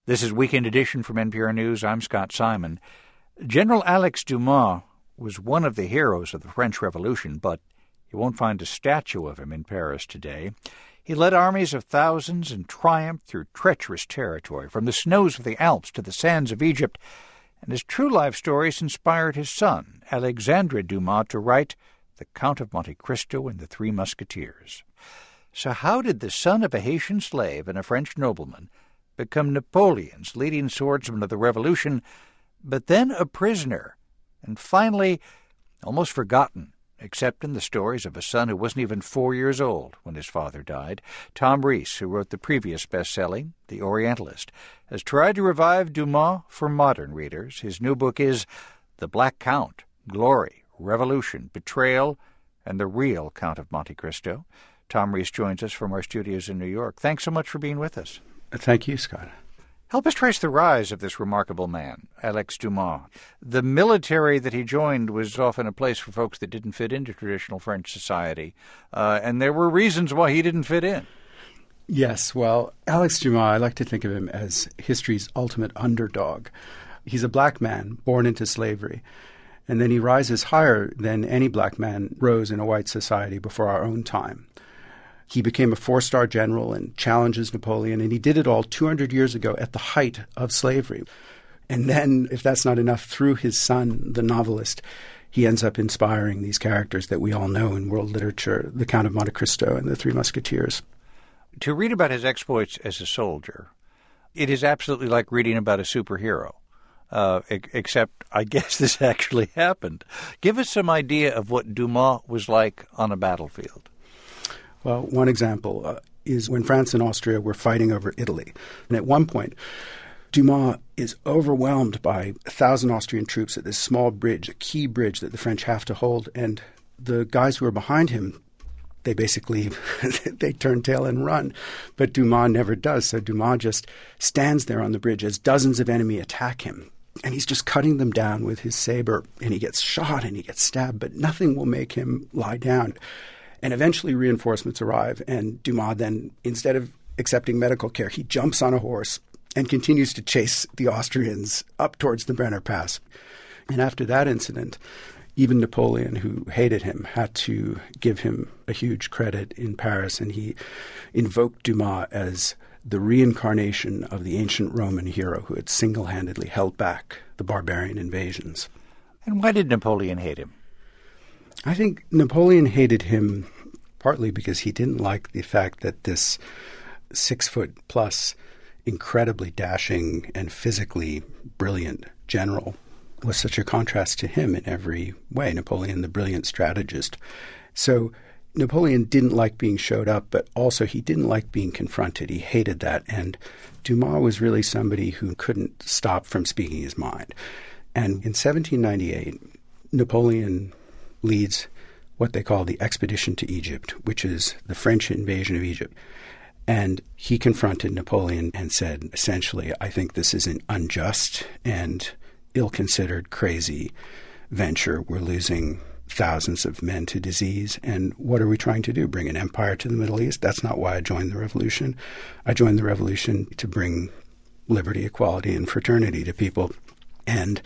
This is Weekend Edition from NPR News. I'm Scott Simon. General Alex Dumas was one of the heroes of the French Revolution, but you won't find a statue of him in Paris today. He led armies of thousands and triumphed through treacherous territory, from the snows of the Alps to the sands of Egypt, and his true life stories inspired his son, Alexandre Dumas, to write The Count of Monte Cristo and the Three Musketeers. So how did the son of a Haitian slave and a French nobleman become Napoleon's leading swordsman of the Revolution, but then a prisoner, and finally almost forgotten, except in the stories of a son who wasn't even 4 years old when his father died? Tom Rees, who wrote the previous best-selling The Orientalist, has tried to revive Dumas for modern readers. His new book is The Black Count, Glory, Revolution, Betrayal, and the Real Count of Monte Cristo. Tom Rees joins us from our studios in New York. Thanks so much for being with us. Thank you, Scott. Help us trace the rise of this remarkable man, Alex Dumas. The military that he joined was often a place for folks that didn't fit into traditional French society, and there were reasons why he didn't fit in. Yes, well, Alex Dumas, I like to think of him as history's ultimate underdog. He's a black man born into slavery, and then he rises higher than any black man rose in a white society before our own time. He became a 4-star general and challenges Napoleon, and he did it all 200 years ago at the height of slavery. And then, if that's not enough, through his son, the novelist, he ends up inspiring these characters that we all know in world literature, the Count of Monte Cristo and the Three Musketeers. To read about his exploits as a soldier, it is absolutely like reading about a superhero, except I guess this actually happened. Give us some idea of what Dumas was like on a battlefield. Well, one example is when France and Austria were fighting over Italy. And at one point, Dumas is overwhelmed by 1,000 Austrian troops at this small bridge, a key bridge that the French have to hold. And the guys who are behind him, they basically they turn tail and run. But Dumas never does. So Dumas just stands there on the bridge as dozens of enemy attack him. And he's just cutting them down with his saber. And he gets shot and he gets stabbed, but nothing will make him lie down. And eventually reinforcements arrive, and Dumas then, instead of accepting medical care, he jumps on a horse and continues to chase the Austrians up towards the Brenner Pass. And after that incident, even Napoleon, who hated him, had to give him a huge credit in Paris, and he invoked Dumas as the reincarnation of the ancient Roman hero who had single-handedly held back the barbarian invasions. And why did Napoleon hate him? I think Napoleon hated him partly because he didn't like the fact that this 6-foot-plus, incredibly dashing and physically brilliant general was such a contrast to him in every way, Napoleon, the brilliant strategist. So Napoleon didn't like being showed up, but also he didn't like being confronted. He hated that. And Dumas was really somebody who couldn't stop from speaking his mind. And in 1798, Napoleon leads what they call the Expedition to Egypt, which is the French invasion of Egypt. And he confronted Napoleon and said, essentially, I think this is an unjust and ill-considered, crazy venture. We're losing thousands of men to disease. And what are we trying to do? Bring an empire to the Middle East? That's not why I joined the revolution. I joined the revolution to bring liberty, equality, and fraternity to people. And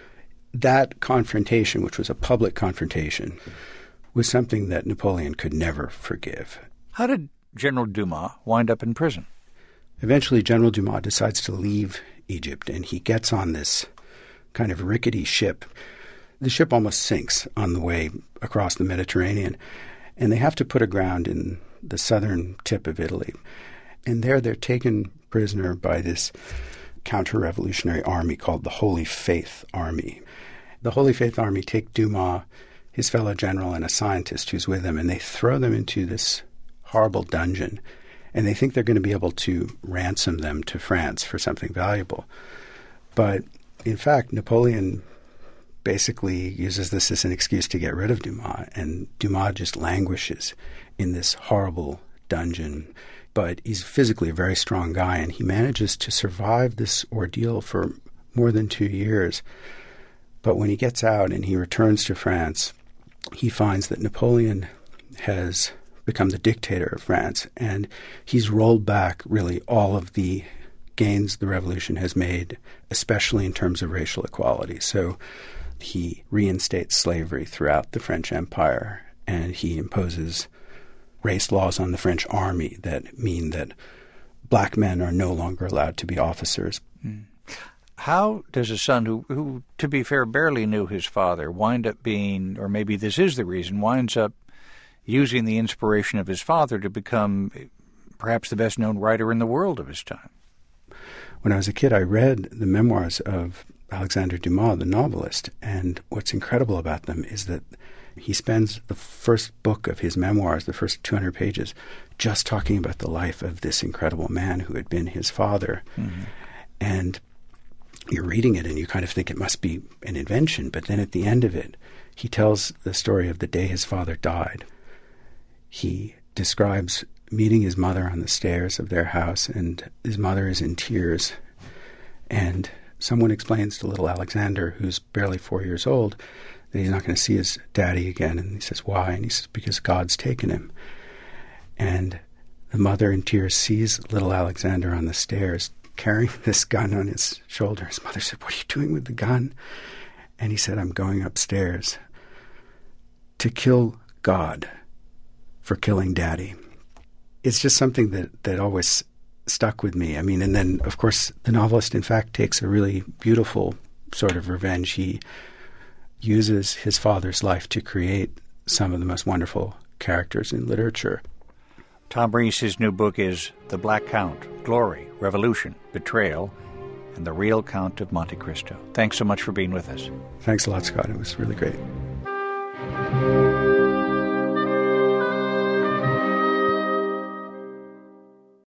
that confrontation, which was a public confrontation, was something that Napoleon could never forgive. How did General Dumas wind up in prison? Eventually, General Dumas decides to leave Egypt, and he gets on this kind of rickety ship. The ship almost sinks on the way across the Mediterranean, and they have to put aground in the southern tip of Italy. And there they're taken prisoner by this counter-revolutionary army called the Holy Faith Army. The Holy Faith Army take Dumas, his fellow general, and a scientist who's with him, and they throw them into this horrible dungeon, and they think they're going to be able to ransom them to France for something valuable. But in fact, Napoleon basically uses this as an excuse to get rid of Dumas, and Dumas just languishes in this horrible dungeon. But he's physically a very strong guy, and he manages to survive this ordeal for more than 2 years. But when he gets out and he returns to France, he finds that Napoleon has become the dictator of France, and he's rolled back really all of the gains the revolution has made, especially in terms of racial equality. So he reinstates slavery throughout the French Empire, and he imposes race laws on the French army that mean that black men are no longer allowed to be officers. How does a son who, to be fair, barely knew his father, wind up being, or maybe this is the reason, winds up using the inspiration of his father to become perhaps the best-known writer in the world of his time? When I was a kid, I read the memoirs of Alexandre Dumas, the novelist, and what's incredible about them is that he spends the first book of his memoirs, the first 200 pages, just talking about the life of this incredible man who had been his father. Mm-hmm. And you're reading it and you kind of think it must be an invention, but then at the end of it, he tells the story of the day his father died. He describes meeting his mother on the stairs of their house, and his mother is in tears. And someone explains to little Alexander, who's barely 4 years old, that he's not going to see his daddy again. And he says, why? And he says, because God's taken him. And the mother in tears sees little Alexander on the stairs carrying this gun on his shoulder. His mother said, what are you doing with the gun? And he said, I'm going upstairs to kill God for killing Daddy. It's just something that always stuck with me. I mean, and then, of course, the novelist, in fact, takes a really beautiful sort of revenge. He uses his father's life to create some of the most wonderful characters in literature. Tom Rees, his new book is The Black Count, Glory, Revolution, Betrayal, and the Real Count of Monte Cristo. Thanks so much for being with us. Thanks a lot, Scott. It was really great.